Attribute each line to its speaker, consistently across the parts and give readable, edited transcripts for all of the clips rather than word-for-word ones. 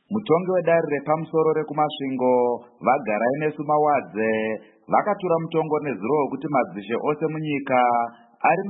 Speaker 1: Mutongi wedare repamusoro rekumasvingo Vagaraine Sumawadze vakatura mutongo nezuro wekuti madzishe ose munyika ari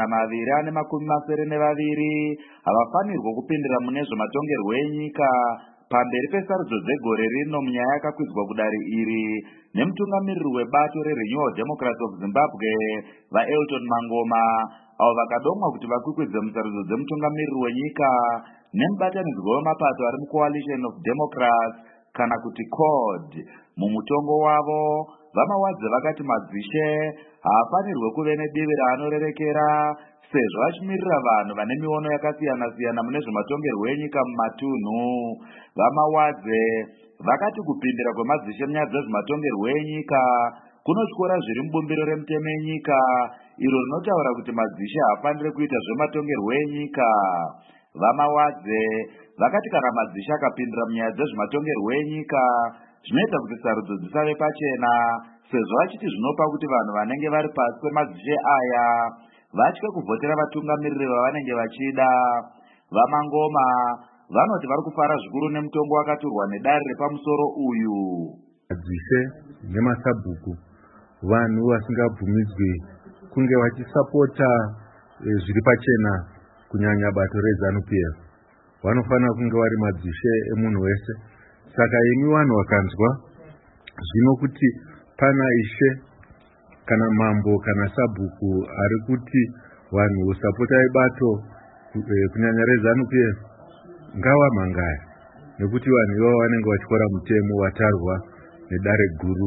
Speaker 1: 272 havafanirwa kupindira mune zvematongerwo enyika pamberi pesarudzo dzegore rino munyaya yakakwidzwa kudare iri nemutungamiriri webato reRenewal Democrats of Zimbabwe vaElton Mangoma avo vakadomwa kuti vakwikwidze musarudzo dzemutungamiriri wenyika nemubatanidzwa wemapato ari muCoalition of Democrats kana kuti COD. Mumutongo wavo vamawadze vakati madzishe haafanirwe kuve nedivi raanorerekera sezvo achimirira vanhu vane miono yakasiyana-siyana mune zvematongerwo enyika mumatunhu. Vamawadze vakati kupindira kwemadzishe munyaya dzezvematongerwo enyika kunotyora zviri mubumbiro remutemo yenyika iro rinotaura kuti madzishe haafanire kuita zvematongerwo enyika. Vamawadze vakati kana madzishe akapindira munyaya dzezvematongerwo enyika zvinoita kuti sarudzo dzisave pachena sezvo vachiti zvinopa kuti vanhu vanenge vari pasi pemadzishe aya vatye kuvhotera vatungamiriri vavanenge vachida. Vamangoma vanoti vari kufara zvikuru nemutongo wakaturwa nedare repamusoro uyu.
Speaker 2: Madzishe nemasabhuku vanhu vasingabvumidzwi kunge vachisapota zviri pachena kunyanya bato reZANU-PF. Vanofanira kunge vari madzishe emunhu wese. Saka imi vanhu vakanzwa zvino kuti pana ishe kana mambo kana sabhuku ari kuti vanhu sapotai bato kunyanya reZANU-PF, ngavamangaya nekuti vanhu ivavo vanenge vachikwara mutemo watarwa nedare guru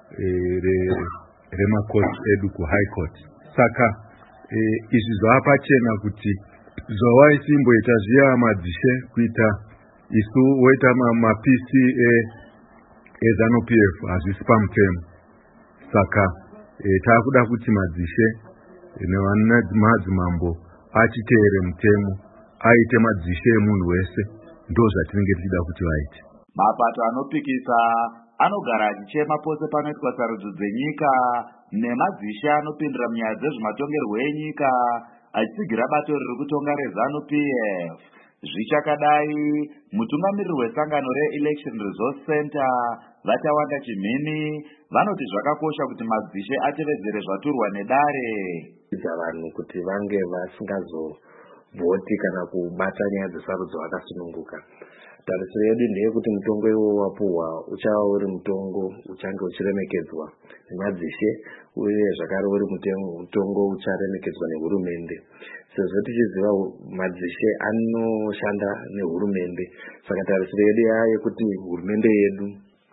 Speaker 2: remakoti edu kuHigh Court. Saka izvi zvava pachena kuti zvawaisimboita zviya madzishe kuita isu woita mapisi eZANU-PF hazvisi pamutemo. Saka taakuda kuti madzishe nemadzimambo achiteere mutemo, aite madzishe emunhu wese. Ndozvatinenge tichida kuti vaite.
Speaker 1: Mapato anopikisa anogara achichema pose panoitwa sarudzo dzenyika nemadzishe anopindira munyaya dzezvematongerwo enyika achitsigira bato riri kutonga reZANU-PF. Zvichakadai, mutungamiriri wesangano reElection Resource Center Vatawanda Chimhini vanoti zvakakosha kuti madzishe atevedzere zvaturwa nedare.
Speaker 3: Vanhu kuti vange vasingazovhoti kana kubata nyaya dzesarudzo vakasununguka. Tarisiro yedu ndeyekuti mutongo iwowo wapuhwa uchava uri mutongo uchange uchiremekedzwa nemadzishe uye zvakare uri mutongo ucharemekedzwa nehurumende. Sezvo tichiziva madzishe anoshanda nehurumende, saka tarisiro yedu yekuti hurumende yedu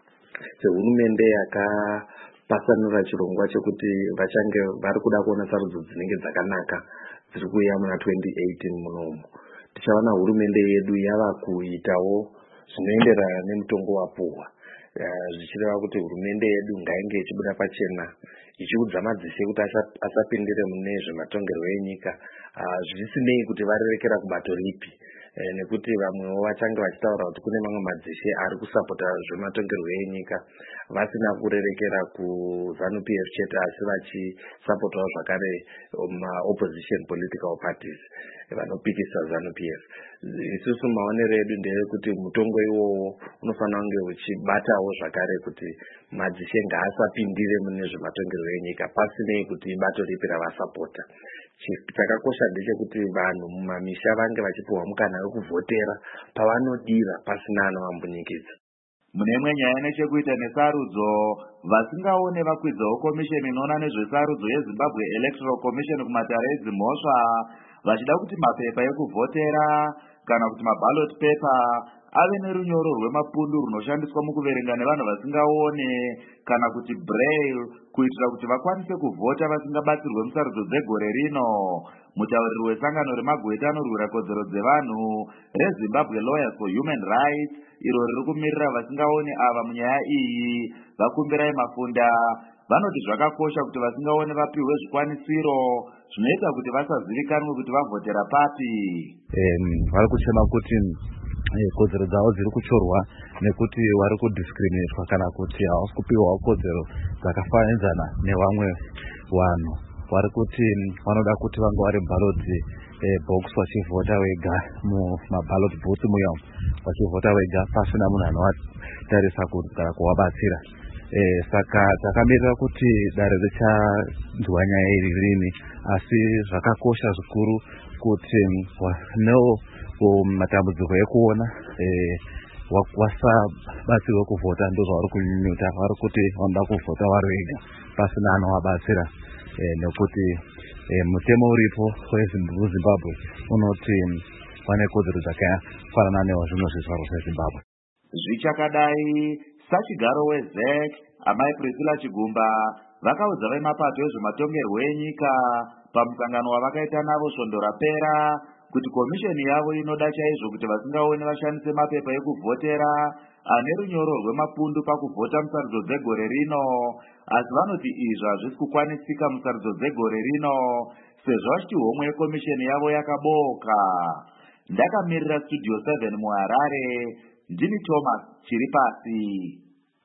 Speaker 3: sehurumende yakapasanura chirongwa chekuti vachange vari kuda kuona sarudzo dzinenge dzakanaka dziri kuuya muna 2018 munomu. Tichawana hurumende yedu yava kuitawo zvinoenderana nemutongo wapuhwa, zvichireva kuti hurumende yedu ngainge ichibuda pachena ichiudza madzishe kuti asapindire mune zvematongerwo enyika, zvisinei kuti varerekera kubato ripi, nekuti vamwewo vachange vachitaura kuti kune mamwe madzishe ari kusapota zvematongerwo enyika vasina kurerekera kuZANU-PF chete asi vachisapotawo zvakare opposition political parties vanopikisa ZANU-PF. Isusu maonero edu ndeyekuti mutongo iwowo unofanira kunge uchibatawo zvakare kuti madzishe ngaasapindire mune zvematongerwo enyika pasinei kuti ibato ripi ravasapota. Chakakosha ndechekuti vanhu mumamisha vange vachipuhwa mukana wekuvhotera pavanodira pasina anovambunyikidza.
Speaker 1: Mune imwe nyaya nechekuita nesarudzo, vasingaone vakwidzawo komisheni inoona nezvesarudzo yeZimbabwe Electoral Commission kumatare edzimhosva vachida kuti mapepa ekuvhotera kana kuti maballot paper ave nerunyoro rwemapundu runoshandiswa mukuverenga nevanhu vasingaone kana kuti braille kuitira kuti vakwanise kuvhota vasingabatsirwe musarudzo dzegore rino. Mutauriri wesangano remagweta anorwira kodzero dzevanhu reZimbabwe Lawyers for Human Rights iro riri kumirira vasingaone ava munyaya iyi vakumbirai Mafunda vanoti zvakakosha kuti vasingaone vapiwe zvikwanisiro zvinoita kuti vasazivikanwe kuti vavhotera papi.
Speaker 2: Vari kuchema kuti kodzero dzavo dziri kuchorwa nekuti vari kudiscriminatwa kana kuti havasi kupiwawo kodzero dzakafananidzana nevamwe vanhu. Vari kuti vanoda kuti vange vari ballot box vachivhota wega mumaballot booth muya vachivhota vega pasina munhu anovatarisa kana kuvabatsira. Saka takamirira kuti dare richanzwa nyaya iri rini, asi zvakakosha zvikuru kuti vanewo matambudziko ekuona vasabatsirwe kuvhota ndozvavari kunyunyuta, vari kuti vanoda kuvhota vari vega pasina anovabatsira, nekuti mutemo uripo weZimbabwe unoti pane kodzero dzakafanana newo zvimwe zvizvarwa zveZimbabwe.
Speaker 1: Zvichakadai, sachigaro weZEC amai Priscilla Chigumba vakaudza vemapato ezvematongerwo enyika pamusangano wavakaita navo svondo rapera kuti komisheni yavo inoda chaizvo kuti vasingaoni vashandise mapepa ekuvhotera ane runyoro rwemapundu pakuvhota musarudzo dzegore rino, asi vanoti izvi hazvisi kukwanisika musarudzo dzegore rino sezvo vachiti homwe yekomisheni yavo yakaboka. Ndakamirira Studio 7 muHarare, ndini Thomas Chiripasi.